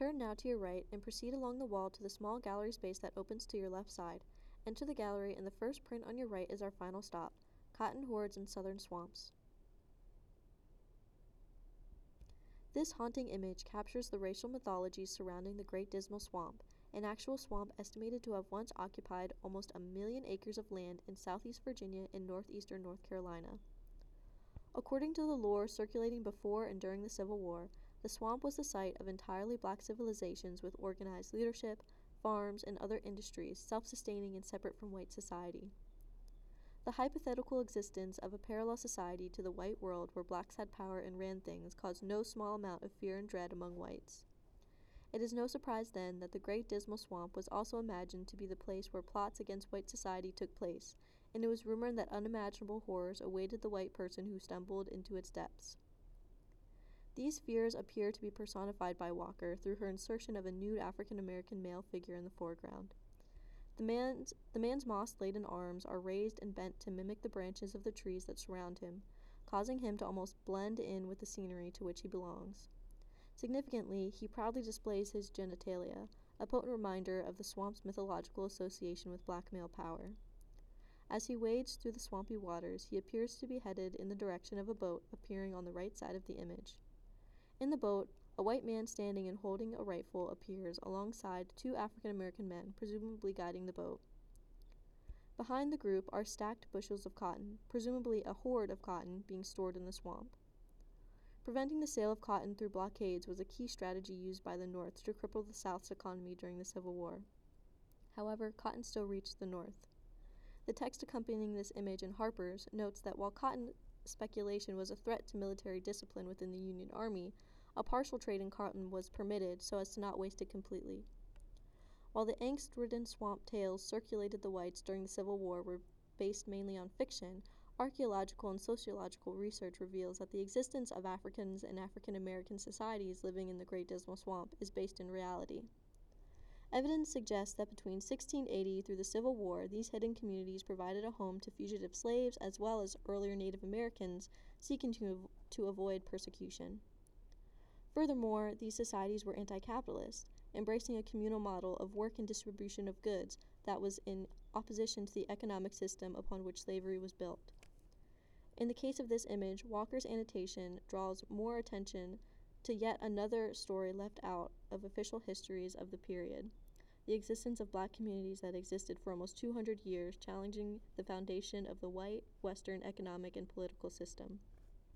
Turn now to your right and proceed along the wall to the small gallery space that opens to your left side. Enter the gallery, and the first print on your right is our final stop, Cotton Hordes in Southern Swamps. This haunting image captures the racial mythology surrounding the Great Dismal Swamp, an actual swamp estimated to have once occupied almost 1 million acres of land in southeast Virginia and northeastern North Carolina. According to the lore circulating before and during the Civil War, the swamp was the site of entirely black civilizations with organized leadership, farms, and other industries self-sustaining and separate from white society. The hypothetical existence of a parallel society to the white world where blacks had power and ran things caused no small amount of fear and dread among whites. It is no surprise, then, that the Great Dismal Swamp was also imagined to be the place where plots against white society took place, and it was rumored that unimaginable horrors awaited the white person who stumbled into its depths. These fears appear to be personified by Walker through her insertion of a nude African-American male figure in the foreground. The man's moss-laden arms are raised and bent to mimic the branches of the trees that surround him, causing him to almost blend in with the scenery to which he belongs. Significantly, he proudly displays his genitalia, a potent reminder of the swamp's mythological association with black male power. As he wades through the swampy waters, he appears to be headed in the direction of a boat appearing on the right side of the image. In the boat, a white man standing and holding a rifle appears alongside 2 African-American men, presumably guiding the boat. Behind the group are stacked bushels of cotton, presumably a hoard of cotton being stored in the swamp. Preventing the sale of cotton through blockades was a key strategy used by the North to cripple the South's economy during the Civil War. However, cotton still reached the North. The text accompanying this image in Harper's notes that while cotton speculation was a threat to military discipline within the Union Army, a partial trade in cotton was permitted so as to not waste it completely. While the angst-ridden swamp tales circulated the whites during the Civil War were based mainly on fiction, archaeological and sociological research reveals that the existence of Africans and African American societies living in the Great Dismal Swamp is based in reality. Evidence suggests that between 1680 through the Civil War, these hidden communities provided a home to fugitive slaves as well as earlier Native Americans seeking to avoid persecution. Furthermore, these societies were anti-capitalist, embracing a communal model of work and distribution of goods that was in opposition to the economic system upon which slavery was built. In the case of this image, Walker's annotation draws more attention to yet another story left out of official histories of the period: the existence of black communities that existed for almost 200 years, challenging the foundation of the white Western economic and political system.